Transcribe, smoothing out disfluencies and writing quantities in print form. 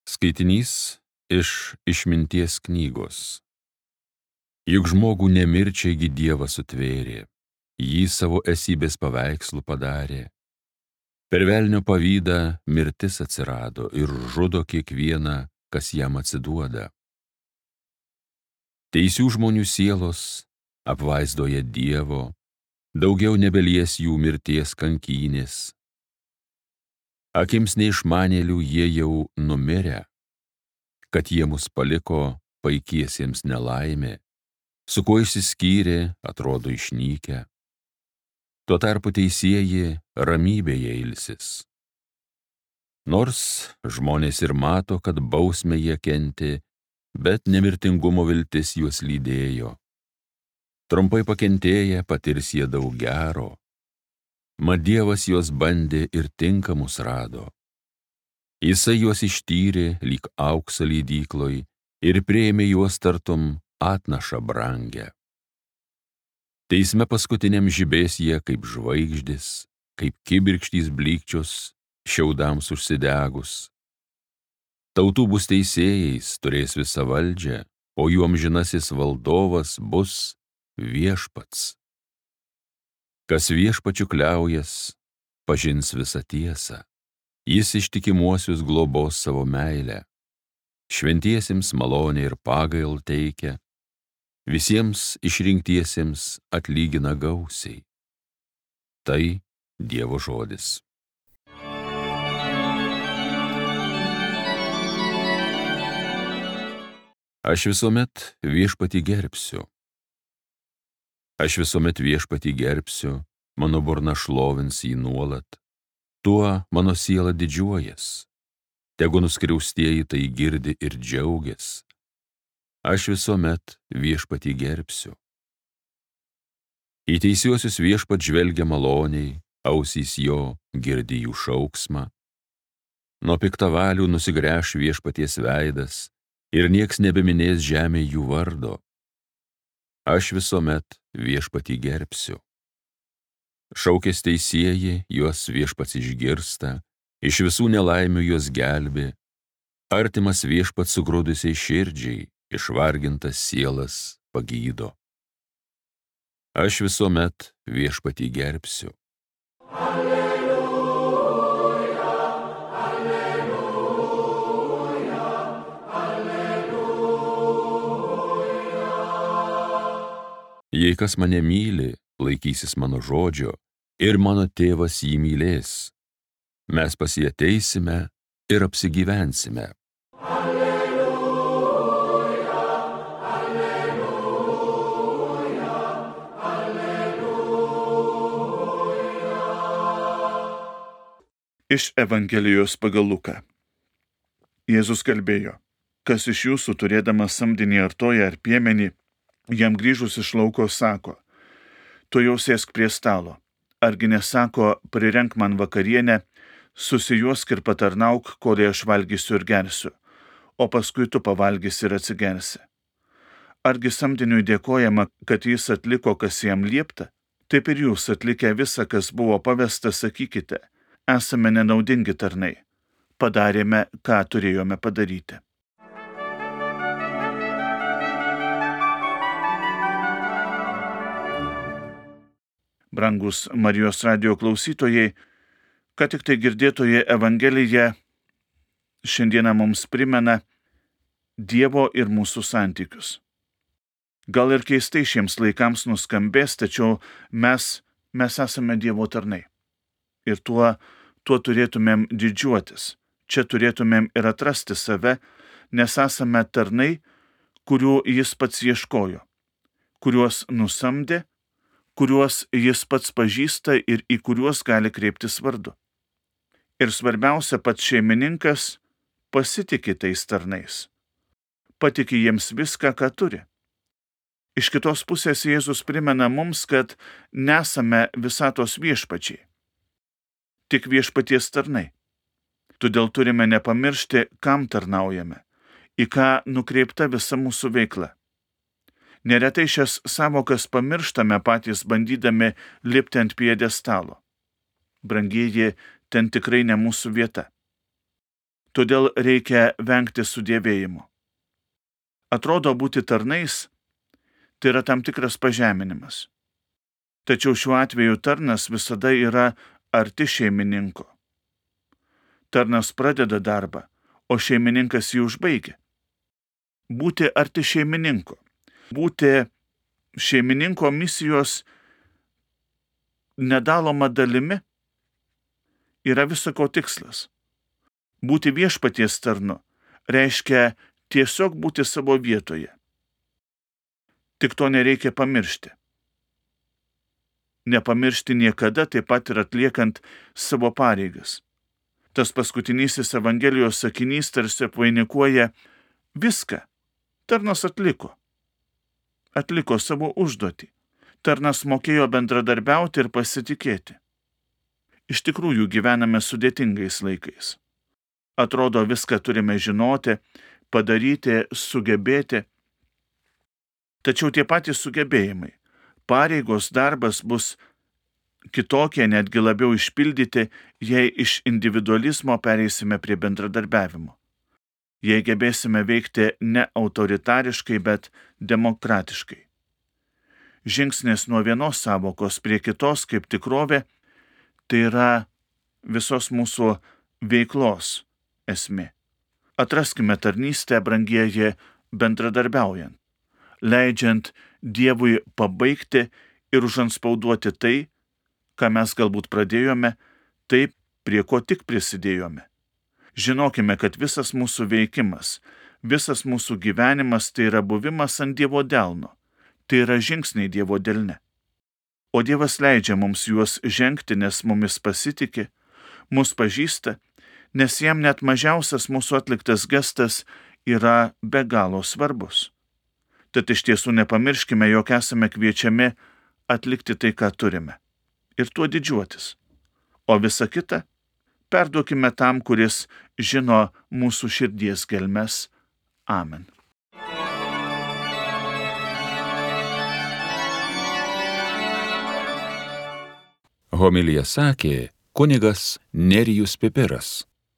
Skaitinys iš Išminties knygos. Juk žmogų nemirčiaigi Dievas sutvėrė, jį savo esybės paveikslų padarė. Per velnio pavydą mirtis atsirado ir žudo kiekvieną, kas jam atsiduoda. Teisių žmonių sielos apvaizdoje Dievo, daugiau nebelies jų mirties kankynės. Akims neišmanėlių jie jau numirę, kad jie mus paliko paikiesiems nelaimė, su kuo išsiskyrė, atrodo išnykę. Tuo tarpu teisieji ramybėje ilsis. Nors žmonės ir mato, kad bausmę jie kentė, bet nemirtingumo viltis juos lydėjo. Trumpai pakentėję patirs jie daug gero. Mat Dievas juos bandė ir tinkamus rado. Jisai juos ištyrė lyg auksą lydykloj ir priėmė juos tartum atnašą brangę. Teisme paskutiniam žibės jie kaip žvaigždės, kaip kibirkštys blykčios, šiaudams užsidegus. Tautų bus teisėjais, turės visą valdžią, o jų amžinasis valdovas bus Viešpats. Kas Viešpačiu kliaujas, pažins visą tiesą. Jis ištikimuosius globos savo meilę. Šventiesiems malonę ir pagailą teikia, visiems išrinktiesiems atlygina gausiai. Tai Dievo žodis. Aš visuomet Viešpatį gerbsiu. Aš visuomet Viešpatį gerbsiu, mano burna šlovins jį nuolat. Tuo mano siela didžiuojas. Tegu nuskriaustieji tai girdi ir džiaugias. Aš visuomet Viešpatį gerbsiu. Į teisiuosius Viešpat žvelgia maloniai, ausys jo girdi jų šauksmą. Nuo piktavalių nusigręš Viešpaties veidas ir nieks nebeminės žemė jų vardo. Aš visuomet Viešpatį gerbsiu. Šaukės teisieji, juos Viešpats išgirsta, iš visų nelaimių juos gelbė. Artimas Viešpats sugrūdusiai širdžiai, išvargintas sielas pagydo. Aš visuomet Viešpatį gerbsiu. Alleluja, alleluja, alleluja. Jei kas mane myli, laikysis mano žodžio, ir mano tėvas jį mylės. Mes pas jį ateisime ir apsigyvensime. Alleluja, alleluja, alleluja. Iš Evangelijos pagal Luką. Jėzus kalbėjo, kas iš jūsų turėdamas samdinį artoją ar piemenį, jam grįžus iš lauko sako, tu jau sėsk prie stalo. Argi nesako, prirenk man vakarienę, susijuosk ir patarnauk, kol aš valgysiu ir gersiu, o paskui tu pavalgysi ir atsigersi. Argi samdiniui dėkojama, kad jis atliko, kas jam liepta? Taip ir jūs atlikę visą, kas buvo pavesta, sakykite, esame nenaudingi tarnai, padarėme, ką turėjome padaryti. Brangus Marijos radijo klausytojai, ką tik tai girdėtoje Evangelija šiandieną mums primena Dievo ir mūsų santykius. Gal ir keistai šiems laikams nuskambės, tačiau mes esame Dievo tarnai. Ir tuo turėtumėm didžiuotis. Čia turėtumėm ir atrasti save, nes esame tarnai, kurių jis pats ieškojo, kuriuos nusamdė, kuriuos jis pats pažįsta ir į kuriuos gali kreiptis vardu. Ir svarbiausia, pats šeimininkas pasitiki tais tarnais. Patiki jiems viską, ką turi. Iš kitos pusės Jėzus primena mums, kad nesame visatos viešpačiai, tik Viešpaties tarnai. Todėl turime nepamiršti, kam tarnaujame, į ką nukreipta visa mūsų veikla. Neretai šias savokas pamirštame patys bandydami lipti ant pjedestalo. Brangieji, ten tikrai ne mūsų vieta. todėl reikia vengti sudėvėjimo. Atrodo, būti tarnais tai yra tam tikras pažeminimas. Tačiau šiuo atveju tarnas visada yra arti šeimininko. Tarnas pradeda darbą, o šeimininkas jį užbaigia. Būti arti šeimininko, būti šeimininko misijos nedaloma dalimi yra visako tikslas. Būti viešpaties tarnu reiškia tiesiog būti savo vietoje. Tik to nereikia pamiršti. Nepamiršti niekada, taip pat ir atliekant savo pareigas. Tas paskutinysis Evangelijos sakinys tarsi apvainikuoja viską. Tarnas atliko savo užduotį. Tarnas mokėjo bendradarbiauti ir pasitikėti. Iš tikrųjų gyvename sudėtingais laikais. Atrodo, viską turime žinoti, padaryti, sugebėti. Tačiau tie patys sugebėjimai, pareigos, darbas bus kitokie, netgi labiau išpildyti, jei iš individualizmo pereisime prie bendradarbiavimo. Jei gebėsime veikti ne autoritariškai, bet demokratiškai. Žingsnis nuo vienos savokos prie kitos kaip tikrovė, tai yra visos mūsų veiklos esmė. Atraskime tarnystę, brangieji, bendradarbiaujant, leidžiant Dievui pabaigti ir užantspauduoti tai, ką mes galbūt pradėjome, taip, prie ko tik prisidėjome. Žinokime, kad visas mūsų veikimas, visas mūsų gyvenimas tai yra buvimas ant Dievo delno, tai yra žingsniai Dievo delne. O Dievas leidžia mums juos žengti, nes mumis pasitiki, mus pažįsta, nes jam net mažiausias mūsų atliktas gestas yra be galo svarbus. Tad iš tiesų nepamirškime, jog esame kviečiami atlikti tai, ką turime, ir tuo didžiuotis. O visa kita perduokime tam, kuris žino mūsų širdies gelmes. Amen. Homiliją sakė kunigas Nerijus Pipiras.